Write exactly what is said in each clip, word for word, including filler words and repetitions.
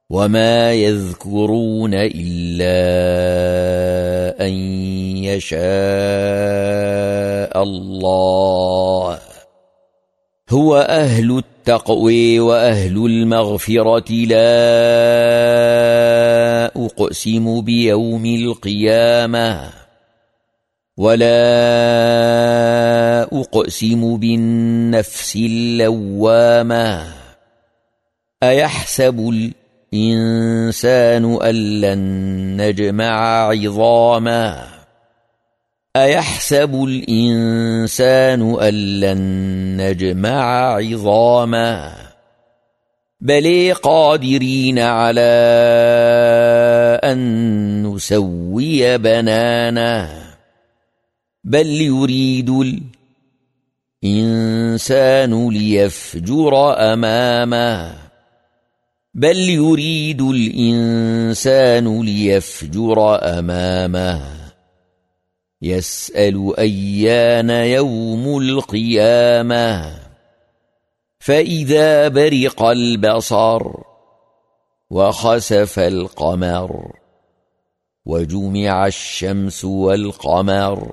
وما يذكرون إلا أن يشاء الله. هو أهل التقوى وأهل المغفرة. لا أقسم بيوم القيامة ولا أقسم بالنفس اللوامة. أيحسب الإنسان أن لن نجمع عظاما أيحسب الإنسان أن لن نجمع عظاما بل قادرين على أن نسوي بنانا بل يريد الإنسان ليفجر أمامه بل يريد الإنسان ليفجر أمامه يسأل أيان يوم القيامة فإذا برق البصر وخسف القمر وجمع الشمس والقمر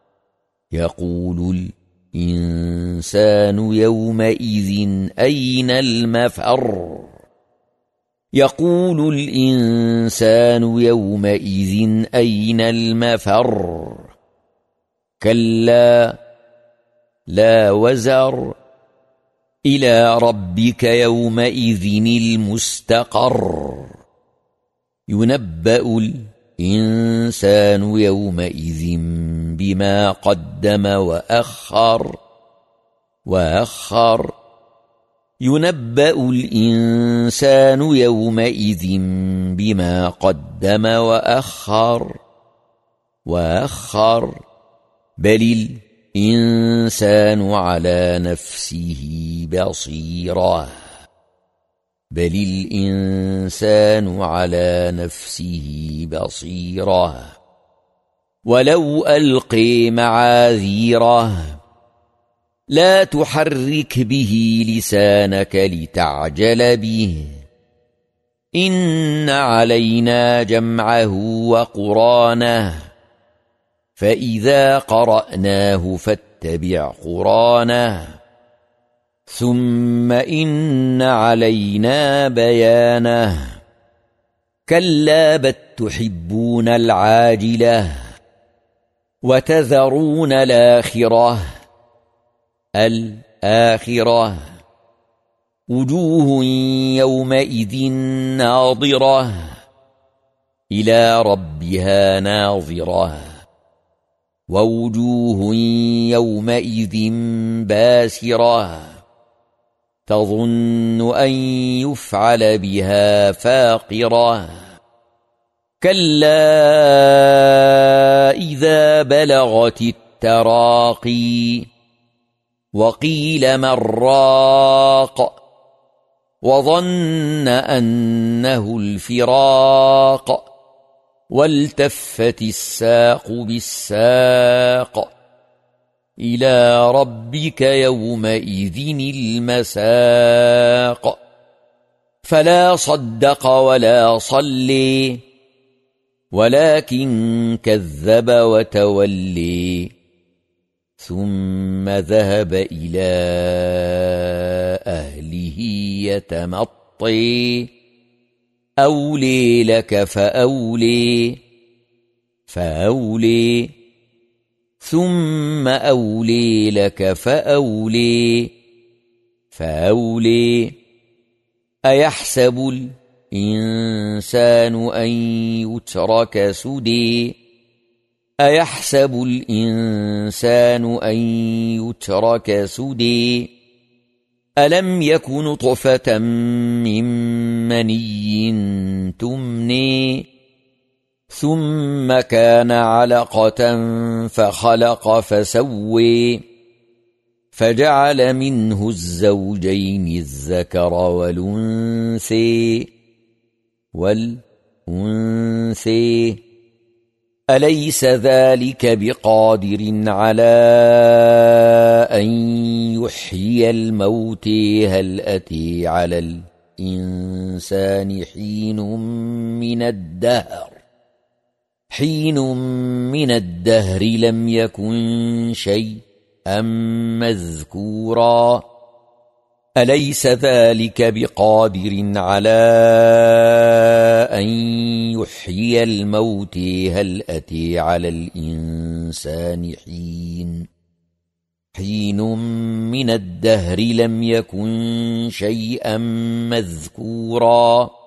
يقول الإنسان يومئذ أين المفر يقول الإنسان يومئذ أين المفر كلا لا وزر إلى ربك يومئذ المستقر ينبأ الإنسان يومئذ بما قدم وأخر وأخر ينبأ الإنسان يومئذ بما قدم وأخر وأخر بل الإنسان على نفسه بصيرة بل الإنسان على نفسه بصيرة ولو ألقي معاذيره لا تحرك به لسانك لتعجل به إن علينا جمعه وقرانه فإذا قرأناه فاتبع قرانه ثم إن علينا بيانه كلا بل تحبون العاجلة وتذرون الآخرة الآخرة وجوه يومئذ ناظرة إلى ربها ناظرة ووجوه يومئذ باسرة تظن أن يفعل بها فاقرة كلا إذا بلغت التراقي وقيل من راق وظن أنه الفراق والتفت الساق بالساق إلى ربك يومئذ المساق فلا صدق ولا صلي ولكن كذب وتولي ثم ذهب إلى أهله يتمطي أولي لك فأولي فأولي ثم أولي لك فأولي فأولي أيحسب الإنسان أن يترك سدى أيحسب الإنسان أن يترك سدى ألم يك نطفة من مني تمني ثم كان علقة فخلق فسوي فجعل منه الزوجين الذكر والأنثى والأنثى أليس ذلك بقادر على أن يحيي الموتى هل أتي على الإنسان حين من الدهر حين من الدهر لم يكن شيئا مذكورا أليس ذلك بقادر على أن يحيي الموت هل أتي على الإنسان حين حين من الدهر لم يكن شيئا مذكورا